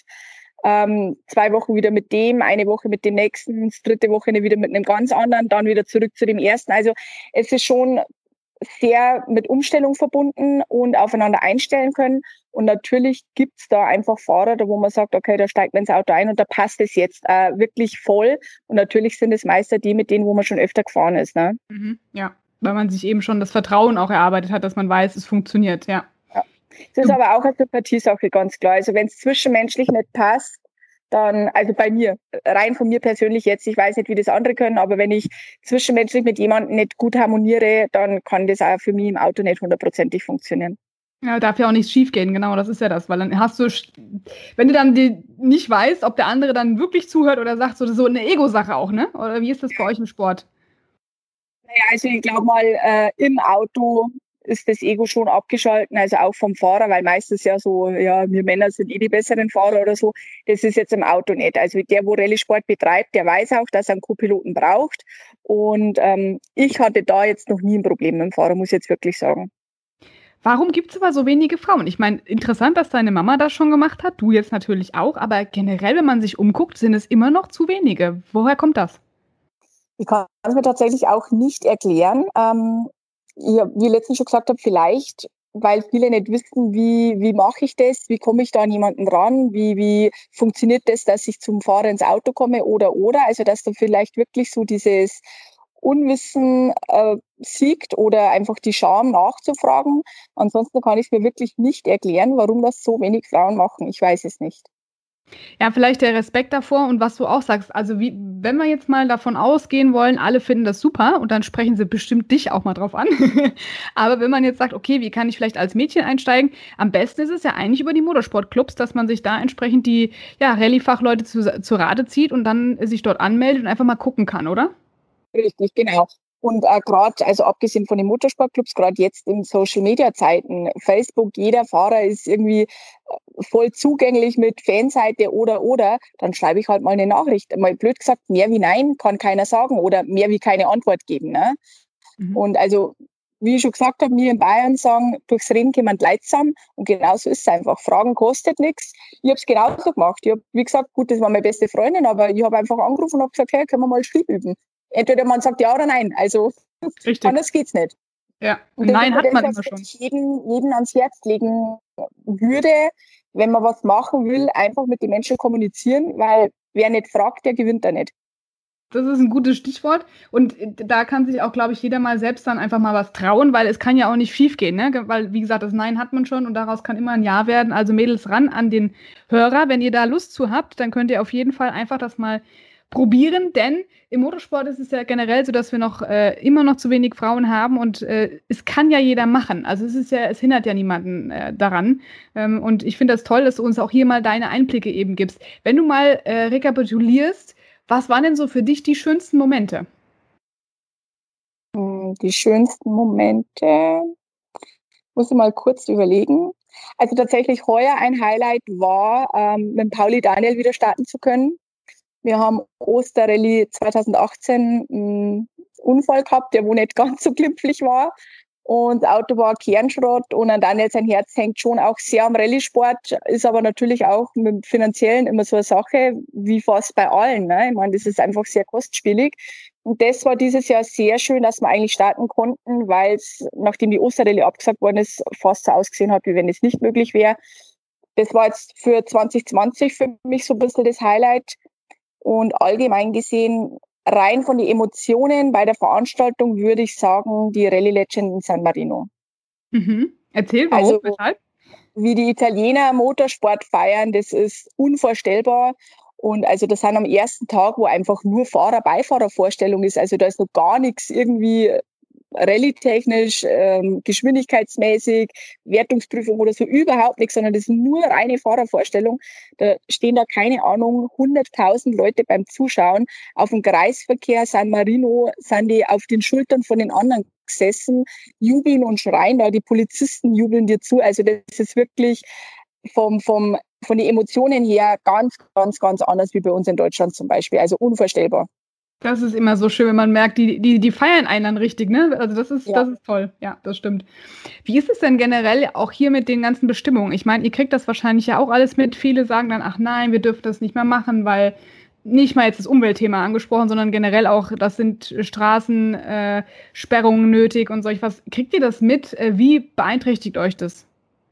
2 Wochen wieder mit dem, eine Woche mit dem nächsten, das 3. Wochenende wieder mit einem ganz anderen, dann wieder zurück zu dem ersten. Also es ist schon sehr mit Umstellung verbunden und aufeinander einstellen können. Und natürlich gibt's da einfach Fahrer, da wo man sagt, okay, da steigt man ins Auto ein und da passt es jetzt wirklich voll. Und natürlich sind es meistens die, mit denen, wo man schon öfter gefahren ist. Ne? Ja, weil man sich eben schon das Vertrauen auch erarbeitet hat, dass man weiß, es funktioniert, ja. Das ist aber auch eine Sympathiesache, ganz klar. Also wenn es zwischenmenschlich nicht passt, dann, also bei mir, rein von mir persönlich jetzt, ich weiß nicht, wie das andere können, aber wenn ich zwischenmenschlich mit jemandem nicht gut harmoniere, dann kann das auch für mich im Auto nicht 100%ig funktionieren. Ja, darf ja auch nichts schiefgehen, genau, das ist ja das, weil dann hast du, wenn du dann nicht weißt, ob der andere dann wirklich zuhört oder sagt, so eine Ego-Sache auch, ne? Oder wie ist das bei euch im Sport? Naja, also ich glaube mal, im Auto ist das Ego schon abgeschalten, also auch vom Fahrer, weil meistens ja so, ja, wir Männer sind die besseren Fahrer oder so. Das ist jetzt im Auto nicht. Also der, wo Rallye-Sport betreibt, der weiß auch, dass er einen Co-Piloten braucht. Und ich hatte da jetzt noch nie ein Problem mit dem Fahrer, muss ich jetzt wirklich sagen. Warum gibt es aber so wenige Frauen? Ich meine, interessant, dass deine Mama das schon gemacht hat, du jetzt natürlich auch, aber generell, wenn man sich umguckt, sind es immer noch zu wenige. Woher kommt das? Ich kann es mir tatsächlich auch nicht erklären. Wie ich letztens schon gesagt habe, vielleicht, weil viele nicht wissen, wie mache ich das, wie komme ich da an jemanden ran, wie funktioniert das, dass ich zum Fahrer ins Auto komme oder. Also, dass da vielleicht wirklich so dieses Unwissen siegt oder einfach die Scham nachzufragen. Ansonsten kann ich es mir wirklich nicht erklären, warum das so wenig Frauen machen. Ich weiß es nicht. Ja, vielleicht der Respekt davor und was du auch sagst. Also, wenn wir jetzt mal davon ausgehen wollen, alle finden das super und dann sprechen sie bestimmt dich auch mal drauf an. Aber wenn man jetzt sagt, okay, wie kann ich vielleicht als Mädchen einsteigen? Am besten ist es ja eigentlich über die Motorsportclubs, dass man sich da entsprechend die Rallye-Fachleute zu Rate zieht und dann sich dort anmeldet und einfach mal gucken kann, oder? Richtig, genau. Und gerade, also abgesehen von den Motorsportclubs, gerade jetzt in Social-Media-Zeiten, Facebook, jeder Fahrer ist irgendwie voll zugänglich mit Fanseite oder, dann schreibe ich halt mal eine Nachricht. Mal blöd gesagt, mehr wie nein kann keiner sagen oder mehr wie keine Antwort geben. Ne? Mhm. Und also, wie ich schon gesagt habe, wir in Bayern sagen, durchs Reden kommen die Leute zusammen. Und genauso ist es einfach. Fragen kostet nichts. Ich habe es genauso gemacht. Ich habe, wie gesagt, gut, das war meine beste Freundin, aber ich habe einfach angerufen und habe gesagt, hey, können wir mal Schrieb üben? Entweder man sagt ja oder nein. Also Richtig. anders geht's nicht. Ja, Und das nein ist hat man das, immer schon. was ich jeden ans Herz legen würde, wenn man was machen will, einfach mit den Menschen kommunizieren, weil wer nicht fragt, der gewinnt da nicht. Das ist ein gutes Stichwort. Und da kann sich auch, glaube ich, jeder mal selbst dann einfach mal was trauen, weil es kann ja auch nicht schief gehen, ne? Weil, wie gesagt, das Nein hat man schon und daraus kann immer ein Ja werden. Also Mädels ran an den Hörer. Wenn ihr da Lust zu habt, dann könnt ihr auf jeden Fall einfach das mal probieren, denn im Motorsport ist es ja generell so, dass wir noch immer noch zu wenig Frauen haben und es kann ja jeder machen. Also es hindert ja niemanden daran. Und ich finde das toll, dass du uns auch hier mal deine Einblicke eben gibst. Wenn du mal rekapitulierst, was waren denn so für dich die schönsten Momente? Die schönsten Momente, muss ich mal kurz überlegen. Also tatsächlich heuer ein Highlight war, mit Pauli Daniel wieder starten zu können. Wir haben Osterrallye 2018 einen Unfall gehabt, der wo nicht ganz so glimpflich war. Und das Auto war Kernschrott und an Daniel sein Herz hängt schon auch sehr am Rallye-Sport, ist aber natürlich auch mit dem Finanziellen immer so eine Sache, wie fast bei allen. Ne? Ich meine, das ist einfach sehr kostspielig. Und das war dieses Jahr sehr schön, dass wir eigentlich starten konnten, weil es, nachdem die Osterrallye abgesagt worden ist, fast so ausgesehen hat, wie wenn es nicht möglich wäre. Das war jetzt für 2020 für mich so ein bisschen das Highlight. Und allgemein gesehen, rein von den Emotionen bei der Veranstaltung würde ich sagen, die Rallye Legend in San Marino. Mhm. Erzähl, warum, Also, weshalb? wie die Italiener Motorsport feiern, das ist unvorstellbar. Und also das sind am ersten Tag, wo einfach nur Fahrer-Beifahrer-Vorstellung ist. Also da ist noch gar nichts irgendwie rallye-technisch, geschwindigkeitsmäßig, Wertungsprüfung oder so, überhaupt nichts, sondern das ist nur reine Fahrervorstellung. Da stehen da, keine Ahnung, 100.000 Leute beim Zuschauen. Auf dem Kreisverkehr San Marino sind die auf den Schultern von den anderen gesessen, jubeln und schreien da, die Polizisten jubeln dir zu. Also das ist wirklich von den Emotionen her ganz, ganz, ganz anders wie bei uns in Deutschland zum Beispiel. Also unvorstellbar. Das ist immer so schön, wenn man merkt, die feiern einen dann richtig, ne? Also das ist toll. Ja, das stimmt. Wie ist es denn generell auch hier mit den ganzen Bestimmungen? Ich meine, ihr kriegt das wahrscheinlich ja auch alles mit. Viele sagen dann, ach nein, wir dürfen das nicht mehr machen, weil nicht mal jetzt das Umweltthema angesprochen, sondern generell auch, das sind Straßensperrungen nötig und solch was. Kriegt ihr das mit? Wie beeinträchtigt euch das?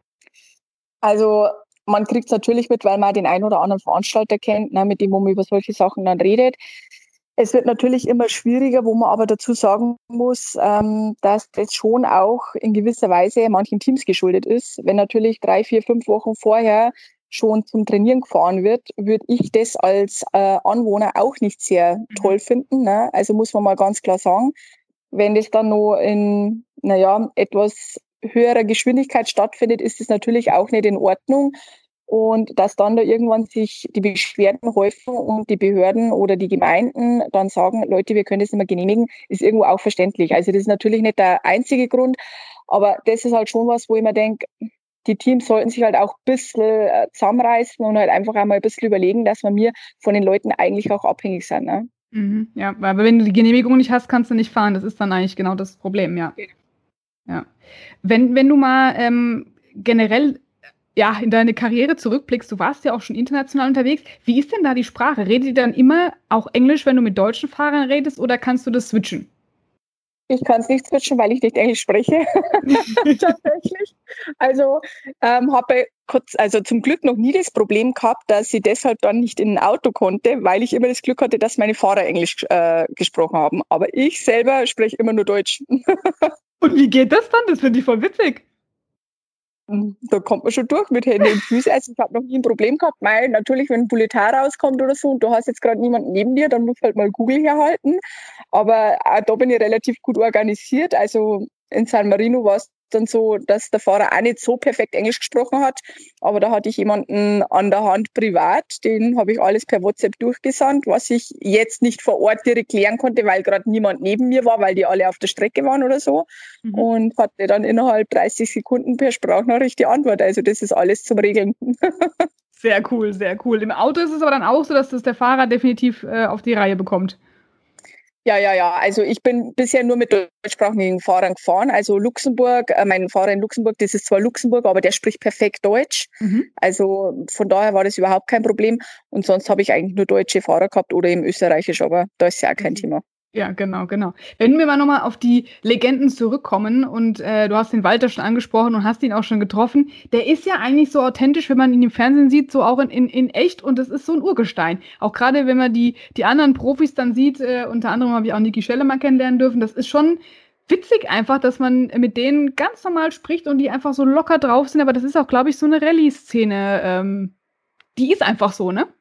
Also man kriegt es natürlich mit, weil man den einen oder anderen Veranstalter kennt, ne, mit dem man über solche Sachen dann redet. Es wird natürlich immer schwieriger, wo man aber dazu sagen muss, dass das schon auch in gewisser Weise manchen Teams geschuldet ist. Wenn natürlich 3, 4, 5 Wochen vorher schon zum Trainieren gefahren wird, würde ich das als Anwohner auch nicht sehr toll finden. Ne? Also muss man mal ganz klar sagen, wenn das dann noch in, etwas höherer Geschwindigkeit stattfindet, ist es natürlich auch nicht in Ordnung. Und dass dann da irgendwann sich die Beschwerden häufen und die Behörden oder die Gemeinden dann sagen, Leute, wir können das nicht mehr genehmigen, ist irgendwo auch verständlich. Also das ist natürlich nicht der einzige Grund, aber das ist halt schon was, wo ich mir denke, die Teams sollten sich halt auch ein bisschen zusammenreißen und halt einfach einmal ein bisschen überlegen, dass wir von den Leuten eigentlich auch abhängig sind. Ne? Ja, aber wenn du die Genehmigung nicht hast, kannst du nicht fahren. Das ist dann eigentlich genau das Problem, ja. Ja. Wenn du mal generell in deine Karriere zurückblickst, du warst ja auch schon international unterwegs. Wie ist denn da die Sprache? Redet ihr dann immer auch Englisch, wenn du mit deutschen Fahrern redest, oder kannst du das switchen? Ich kann es nicht switchen, weil ich nicht Englisch spreche. Tatsächlich. Also habe zum Glück noch nie das Problem gehabt, dass ich deshalb dann nicht in ein Auto konnte, weil ich immer das Glück hatte, dass meine Fahrer Englisch gesprochen haben. Aber ich selber spreche immer nur Deutsch. Und wie geht das dann? Das finde ich voll witzig. Da kommt man schon durch mit Händen und Füßen. Also ich habe noch nie ein Problem gehabt, weil natürlich, wenn ein Bulletin rauskommt oder so und du hast jetzt gerade niemanden neben dir, dann musst du halt mal Google herhalten. Aber auch da bin ich relativ gut organisiert. Also in San Marino war es dann so, dass der Fahrer auch nicht so perfekt Englisch gesprochen hat. Aber da hatte ich jemanden an der Hand privat, den habe ich alles per WhatsApp durchgesandt, was ich jetzt nicht vor Ort direkt klären konnte, weil gerade niemand neben mir war, weil die alle auf der Strecke waren oder so. Und hatte dann innerhalb 30 Sekunden per Sprachnachricht die Antwort. Also das ist alles zum Regeln. Sehr cool, sehr cool. Im Auto ist es aber dann auch so, dass das der Fahrer definitiv auf die Reihe bekommt. Ja. Also ich bin bisher nur mit deutschsprachigen Fahrern gefahren. Also Luxemburg, mein Fahrer in Luxemburg, das ist zwar Luxemburg, aber der spricht perfekt Deutsch. Also von daher war das überhaupt kein Problem. Und sonst habe ich eigentlich nur deutsche Fahrer gehabt oder eben österreichisch, aber da ist ja auch kein Thema. Ja, genau. Wenn wir mal nochmal auf die Legenden zurückkommen und du hast den Walter schon angesprochen und hast ihn auch schon getroffen, der ist ja eigentlich so authentisch, wenn man ihn im Fernsehen sieht, so auch in echt, und das ist so ein Urgestein. Auch gerade wenn man die anderen Profis dann sieht, unter anderem habe ich auch Niki Schelle mal kennenlernen dürfen, das ist schon witzig einfach, dass man mit denen ganz normal spricht und die einfach so locker drauf sind, aber das ist auch, glaube ich, so eine Rallye-Szene, die ist einfach so, ne?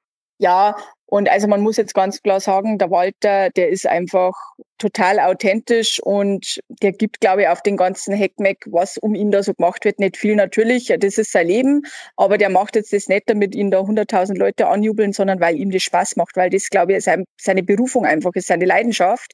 Ja, und also man muss jetzt ganz klar sagen, der Walter, der ist einfach total authentisch und der gibt, glaube ich, auf den ganzen Heckmeck, was um ihn da so gemacht wird, nicht viel natürlich. Das ist sein Leben, aber der macht jetzt das nicht, damit ihn da 100.000 Leute anjubeln, sondern weil ihm das Spaß macht, weil das, glaube ich, seine Berufung einfach ist, seine Leidenschaft.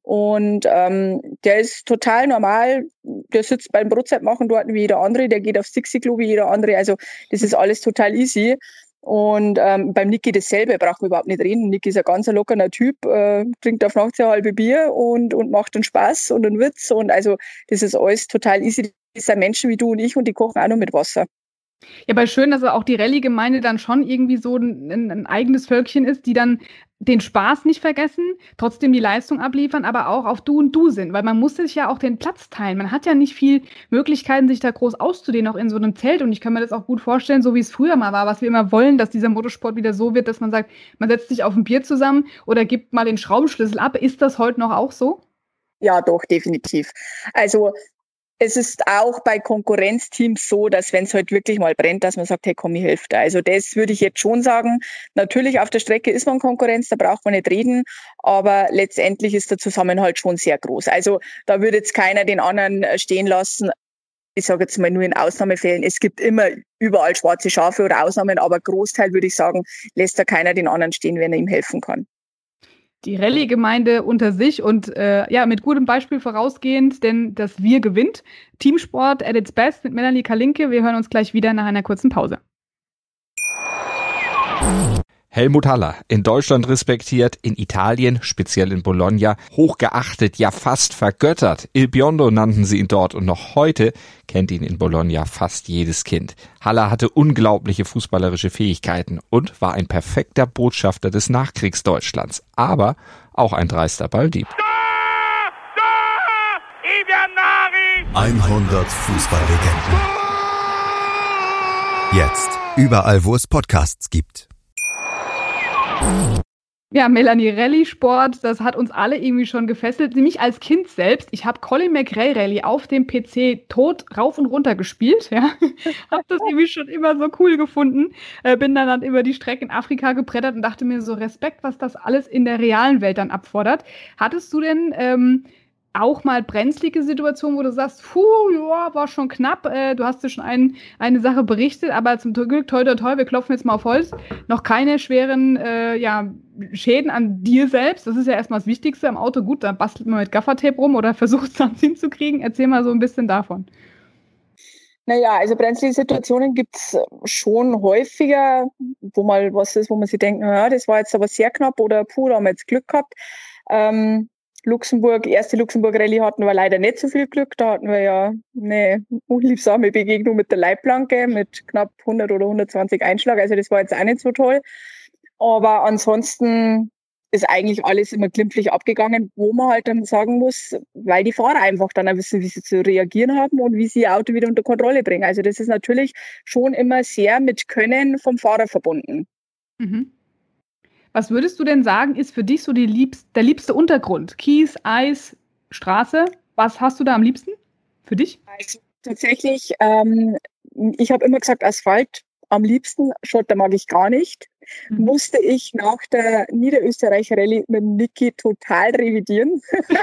Und der ist total normal, der sitzt beim Brotzeitmachen dort wie jeder andere, der geht aufs Dixie-Klo wie jeder andere, also das ist alles total easy. Und beim Niki dasselbe, brauchen wir überhaupt nicht reden. Niki ist ein ganz lockerer Typ, trinkt auf nachts ein halbe Bier und macht einen Spaß und einen Witz. Und also das ist alles total easy. Das sind Menschen wie du und ich und die kochen auch nur mit Wasser. Ja, aber schön, dass auch die Rallye-Gemeinde dann schon irgendwie so ein eigenes Völkchen ist, die dann den Spaß nicht vergessen, trotzdem die Leistung abliefern, aber auch auf Du und Du sind, weil man muss sich ja auch den Platz teilen. Man hat ja nicht viel Möglichkeiten, sich da groß auszudehnen, auch in so einem Zelt. Und ich kann mir das auch gut vorstellen, so wie es früher mal war, was wir immer wollen, dass dieser Motorsport wieder so wird, dass man sagt, man setzt sich auf ein Bier zusammen oder gibt mal den Schraubenschlüssel ab. Ist das heute noch auch so? Ja, doch, definitiv. Also es ist auch bei Konkurrenzteams so, dass wenn es halt wirklich mal brennt, dass man sagt, hey komm, ich helfe da. Also das würde ich jetzt schon sagen. Natürlich auf der Strecke ist man Konkurrenz, da braucht man nicht reden, aber letztendlich ist der Zusammenhalt schon sehr groß. Also da würde jetzt keiner den anderen stehen lassen. Ich sage jetzt mal nur in Ausnahmefällen. Es gibt immer überall schwarze Schafe oder Ausnahmen, aber Großteil würde ich sagen, lässt da keiner den anderen stehen, wenn er ihm helfen kann. Die Rallye-Gemeinde unter sich und mit gutem Beispiel vorausgehend, denn das Wir gewinnt. Teamsport at its best mit Melanie Kalinke. Wir hören uns gleich wieder nach einer kurzen Pause. Helmut Haller, in Deutschland respektiert, in Italien, speziell in Bologna, hochgeachtet, ja fast vergöttert. Il Biondo nannten sie ihn dort und noch heute kennt ihn in Bologna fast jedes Kind. Haller hatte unglaubliche fußballerische Fähigkeiten und war ein perfekter Botschafter des Nachkriegsdeutschlands, aber auch ein dreister Balldieb. 100 Fußballlegenden. Jetzt überall, wo es Podcasts gibt. Ja, Melanie, Rallye-Sport, das hat uns alle irgendwie schon gefesselt. Mich als Kind selbst, ich habe Colin McRae Rallye auf dem PC tot rauf und runter gespielt. Ja, habe das irgendwie schon immer so cool gefunden. Bin dann über die Strecke in Afrika gebrettert und dachte mir so, Respekt, was das alles in der realen Welt dann abfordert. Hattest du denn auch mal brenzlige Situationen, wo du sagst, ja, war schon knapp, du hast dir schon eine Sache berichtet, aber zum Glück, toi, toi, toi, wir klopfen jetzt mal auf Holz, noch keine schweren Schäden an dir selbst, das ist ja erstmal das Wichtigste am Auto, gut, da bastelt man mit Gaffertape rum oder versucht es dann hinzukriegen, erzähl mal so ein bisschen davon. Naja, also brenzlige Situationen gibt es schon häufiger, wo mal was ist, wo man sich denkt, naja, das war jetzt aber sehr knapp oder da haben wir jetzt Glück gehabt. Erste Luxemburg-Rallye hatten wir leider nicht so viel Glück. Da hatten wir ja eine unliebsame Begegnung mit der Leitplanke mit knapp 100 oder 120 Einschlag. Also das war jetzt auch nicht so toll. Aber ansonsten ist eigentlich alles immer glimpflich abgegangen, wo man halt dann sagen muss, weil die Fahrer einfach dann auch wissen, wie sie zu reagieren haben und wie sie ihr Auto wieder unter Kontrolle bringen. Also das ist natürlich schon immer sehr mit Können vom Fahrer verbunden. Mhm. Was würdest du denn sagen, ist für dich so der liebste Untergrund? Kies, Eis, Straße? Was hast du da am liebsten für dich? Also tatsächlich, ich habe immer gesagt Asphalt am liebsten, Schotter mag ich gar nicht. Musste ich nach der Niederösterreich-Rallye mit dem Niki total revidieren.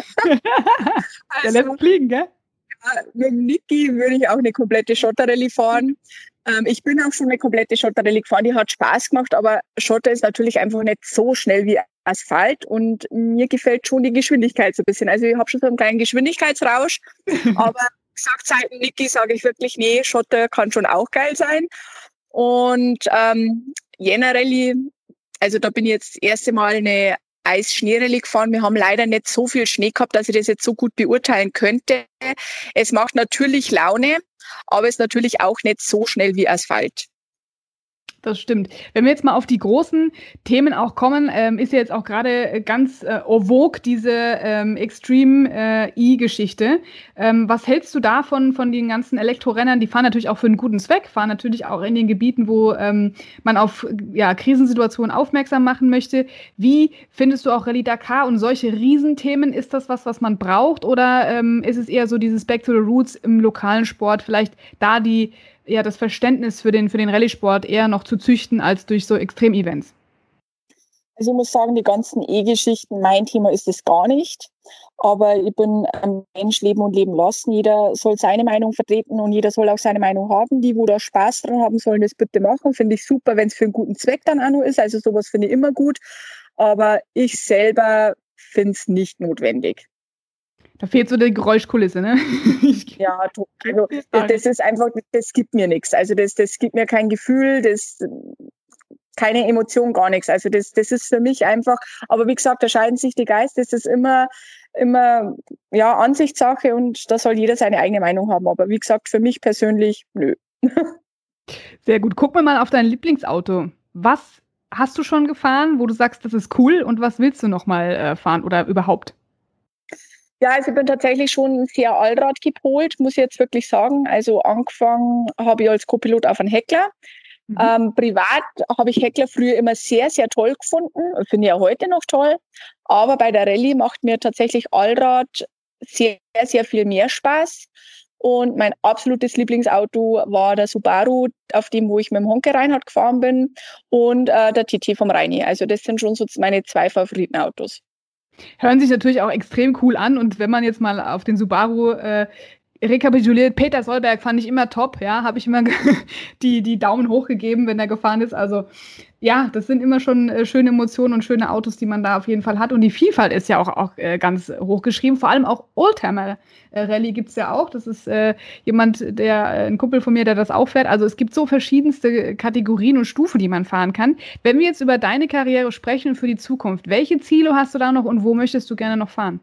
Der lässt fliegen, gell? Mit dem Niki würde ich auch eine komplette Schotterrallye fahren. Ich bin auch schon eine komplette Schotterrallye gefahren, die hat Spaß gemacht, aber Schotter ist natürlich einfach nicht so schnell wie Asphalt und mir gefällt schon die Geschwindigkeit so ein bisschen. Also ich habe schon so einen kleinen Geschwindigkeitsrausch, aber gesagt, seit dem Niki sage ich wirklich, nee, Schotter kann schon auch geil sein. Und Jena Rallye, also da bin ich jetzt das erste Mal eine Eis-Schnee-Rallye gefahren. Wir haben leider nicht so viel Schnee gehabt, dass ich das jetzt so gut beurteilen könnte. Es macht natürlich Laune, aber ist natürlich auch nicht so schnell wie Asphalt. Das stimmt. Wenn wir jetzt mal auf die großen Themen auch kommen, ist ja jetzt auch gerade ganz en vogue diese Extreme E-Geschichte. Was hältst du davon, von den ganzen Elektrorennern? Die fahren natürlich auch für einen guten Zweck, fahren natürlich auch in den Gebieten, wo man auf Krisensituationen aufmerksam machen möchte. Wie findest du auch Rallye Dakar und solche Riesenthemen? Ist das was man braucht? Oder ist es eher so dieses Back to the Roots im lokalen Sport, vielleicht da das Verständnis für den Rallye-Sport eher noch zu züchten als durch so Extrem-Events? Also ich muss sagen, die ganzen E-Geschichten, mein Thema ist es gar nicht. Aber ich bin ein Mensch, leben und leben lassen. Jeder soll seine Meinung vertreten und jeder soll auch seine Meinung haben. Die, wo da Spaß dran haben, sollen das bitte machen. Finde ich super, wenn es für einen guten Zweck dann auch noch ist. Also sowas finde ich immer gut. Aber ich selber finde es nicht notwendig. Da fehlt so die Geräuschkulisse, ne? Ja, also das ist einfach, das gibt mir nichts. Also das gibt mir kein Gefühl, keine Emotion, gar nichts. Also das ist für mich einfach, aber wie gesagt, da scheiden sich die Geister, das ist immer Ansichtssache und da soll jeder seine eigene Meinung haben. Aber wie gesagt, für mich persönlich, nö. Sehr gut. Guck mal auf dein Lieblingsauto. Was hast du schon gefahren, wo du sagst, das ist cool und was willst du noch mal fahren oder überhaupt? Ja, also ich bin tatsächlich schon sehr Allrad gepolt, muss ich jetzt wirklich sagen. Also angefangen habe ich als Co-Pilot auf einen Heckler. Privat habe ich Heckler früher immer sehr, sehr toll gefunden. Finde ich auch heute noch toll. Aber bei der Rallye macht mir tatsächlich Allrad sehr, sehr viel mehr Spaß. Und mein absolutes Lieblingsauto war der Subaru, auf dem, wo ich mit dem Honke Reinhardt gefahren bin, und der TT vom Reini. Also das sind schon so meine 2 Favoritenautos. Hören sich natürlich auch extrem cool an und wenn man jetzt mal auf den Subaru rekapituliert, Peter Solberg fand ich immer top, ja, habe ich immer die Daumen hoch gegeben, wenn er gefahren ist, also ja, das sind immer schon schöne Emotionen und schöne Autos, die man da auf jeden Fall hat und die Vielfalt ist ja auch ganz hoch geschrieben, vor allem auch Oldtimer-Rallye gibt es ja auch, das ist ein Kumpel von mir, der das auch fährt, also es gibt so verschiedenste Kategorien und Stufen, die man fahren kann. Wenn wir jetzt über deine Karriere sprechen für die Zukunft, welche Ziele hast du da noch und wo möchtest du gerne noch fahren?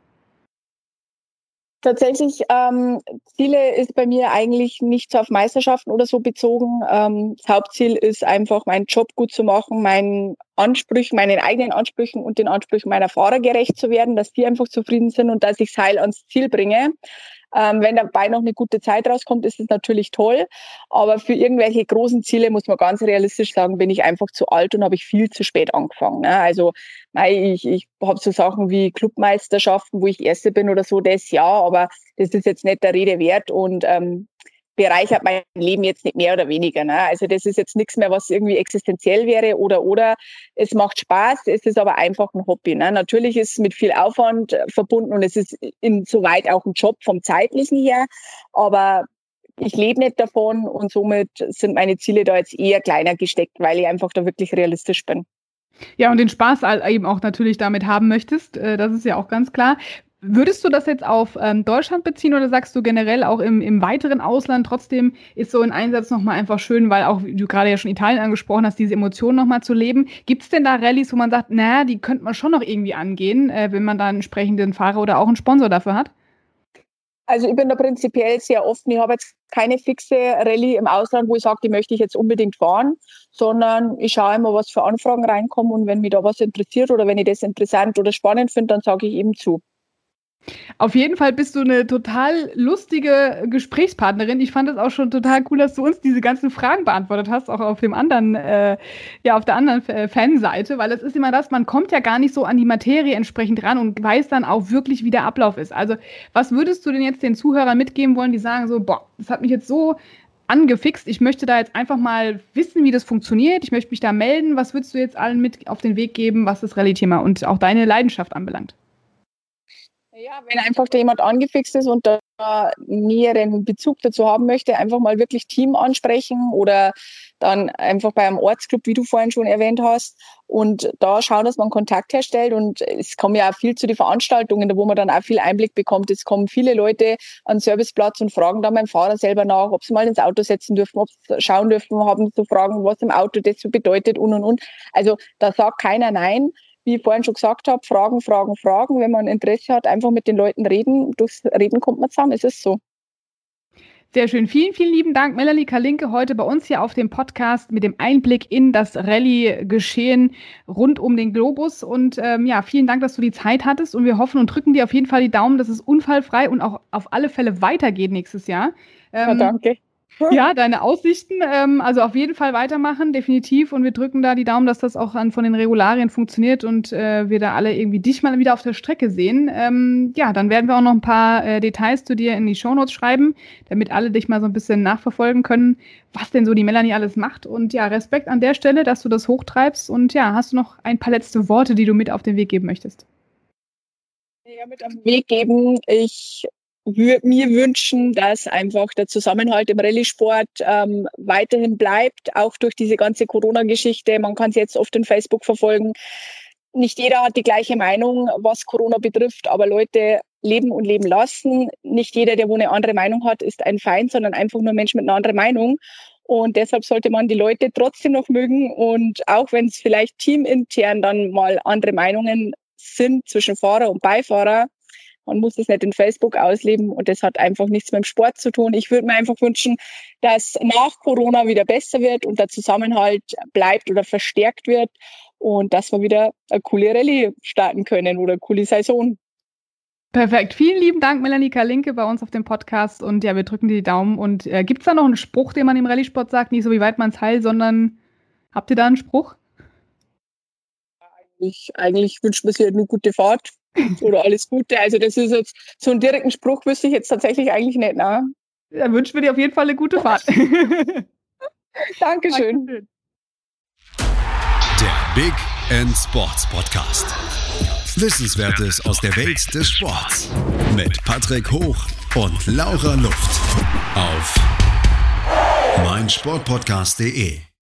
Tatsächlich, Ziele ist bei mir eigentlich nicht so auf Meisterschaften oder so bezogen. Das Hauptziel ist einfach, meinen Job gut zu machen, meinen eigenen Ansprüchen und den Ansprüchen meiner Fahrer gerecht zu werden, dass die einfach zufrieden sind und dass ich es heil ans Ziel bringe. Wenn dabei noch eine gute Zeit rauskommt, ist es natürlich toll. Aber für irgendwelche großen Ziele, muss man ganz realistisch sagen, bin ich einfach zu alt und habe ich viel zu spät angefangen. Ne? Also ich habe so Sachen wie Clubmeisterschaften, wo ich Erste bin oder so, das ja, aber das ist jetzt nicht der Rede wert. Und bereichert mein Leben jetzt nicht mehr oder weniger. Ne? Also das ist jetzt nichts mehr, was irgendwie existenziell wäre oder. Es macht Spaß, es ist aber einfach ein Hobby. Ne? Natürlich ist es mit viel Aufwand verbunden und es ist insoweit auch ein Job vom Zeitlichen her, aber ich lebe nicht davon und somit sind meine Ziele da jetzt eher kleiner gesteckt, weil ich einfach da wirklich realistisch bin. Ja, und den Spaß eben auch natürlich damit haben möchtest, das ist ja auch ganz klar. Würdest du das jetzt auf Deutschland beziehen oder sagst du generell auch im weiteren Ausland trotzdem ist so ein Einsatz nochmal einfach schön, weil auch, wie du gerade ja schon Italien angesprochen hast, diese Emotionen nochmal zu leben. Gibt es denn da Rallyes, wo man sagt, naja, die könnte man schon noch irgendwie angehen, wenn man da einen entsprechenden Fahrer oder auch einen Sponsor dafür hat? Also ich bin da prinzipiell sehr offen. Ich habe jetzt keine fixe Rallye im Ausland, wo ich sage, die möchte ich jetzt unbedingt fahren, sondern ich schaue immer, was für Anfragen reinkommen und wenn mich da was interessiert oder wenn ich das interessant oder spannend finde, dann sage ich eben zu. Auf jeden Fall bist du eine total lustige Gesprächspartnerin. Ich fand es auch schon total cool, dass du uns diese ganzen Fragen beantwortet hast, auch auf dem anderen, auf der anderen Fanseite, weil es ist immer das, man kommt ja gar nicht so an die Materie entsprechend ran und weiß dann auch wirklich, wie der Ablauf ist. Also, was würdest du denn jetzt den Zuhörern mitgeben wollen, die sagen so, boah, das hat mich jetzt so angefixt, ich möchte da jetzt einfach mal wissen, wie das funktioniert, ich möchte mich da melden. Was würdest du jetzt allen mit auf den Weg geben, was das Rallye-Thema und auch deine Leidenschaft anbelangt? Ja, wenn einfach da jemand angefixt ist und da näheren Bezug dazu haben möchte, einfach mal wirklich Team ansprechen oder dann einfach bei einem Ortsclub, wie du vorhin schon erwähnt hast, und da schauen, dass man Kontakt herstellt. Und es kommen ja auch viel zu den Veranstaltungen, wo man dann auch viel Einblick bekommt. Es kommen viele Leute an den Serviceplatz und fragen dann beim Fahrer selber nach, ob sie mal ins Auto setzen dürfen, ob sie schauen dürfen, haben zu fragen, was im Auto das so bedeutet und. Also da sagt keiner nein. Wie ich vorhin schon gesagt habe, Fragen. Wenn man Interesse hat, einfach mit den Leuten reden. Durchs Reden kommt man zusammen, es ist so. Sehr schön. Vielen, vielen lieben Dank, Melanie Kalinke, heute bei uns hier auf dem Podcast mit dem Einblick in das Rallye-Geschehen rund um den Globus. Und vielen Dank, dass du die Zeit hattest. Und wir hoffen und drücken dir auf jeden Fall die Daumen, dass es unfallfrei und auch auf alle Fälle weitergeht nächstes Jahr. Ja, danke. Ja, deine Aussichten, also auf jeden Fall weitermachen, definitiv. Und wir drücken da die Daumen, dass das auch von den Regularien funktioniert und wir da alle irgendwie dich mal wieder auf der Strecke sehen. Dann werden wir auch noch ein paar Details zu dir in die Shownotes schreiben, damit alle dich mal so ein bisschen nachverfolgen können, was denn so die Melanie alles macht. Und ja, Respekt an der Stelle, dass du das hochtreibst. Und ja, hast du noch ein paar letzte Worte, die du mit auf den Weg geben möchtest? Ja, mit auf den Weg geben, ich würde mir wünschen, dass einfach der Zusammenhalt im Rallye-Sport weiterhin bleibt, auch durch diese ganze Corona-Geschichte. Man kann es jetzt oft in Facebook verfolgen. Nicht jeder hat die gleiche Meinung, was Corona betrifft, aber Leute leben und leben lassen. Nicht jeder, der wo eine andere Meinung hat, ist ein Feind, sondern einfach nur ein Mensch mit einer anderen Meinung. Und deshalb sollte man die Leute trotzdem noch mögen. Und auch wenn es vielleicht teamintern dann mal andere Meinungen sind zwischen Fahrer und Beifahrer, man muss es nicht in Facebook ausleben und das hat einfach nichts mit dem Sport zu tun. Ich würde mir einfach wünschen, dass nach Corona wieder besser wird und der Zusammenhalt bleibt oder verstärkt wird und dass wir wieder eine coole Rallye starten können oder eine coole Saison. Perfekt. Vielen lieben Dank, Melanie Kalinke, bei uns auf dem Podcast. Und ja, wir drücken dir die Daumen. Und gibt es da noch einen Spruch, den man im Rallye-Sport sagt? Nicht so wie weit man's Heil, sondern habt ihr da einen Spruch? Eigentlich wünscht man sich halt nur gute Fahrt. Oder alles Gute. Also das ist jetzt so einen direkten Spruch wüsste ich jetzt tatsächlich eigentlich nicht. Ne? Da wünschen wir dir auf jeden Fall eine gute Fahrt. Dankeschön. Der Big End Sports Podcast. Wissenswertes aus der Welt des Sports. Mit Patrick Hoch und Laura Luft. Auf meinsportpodcast.de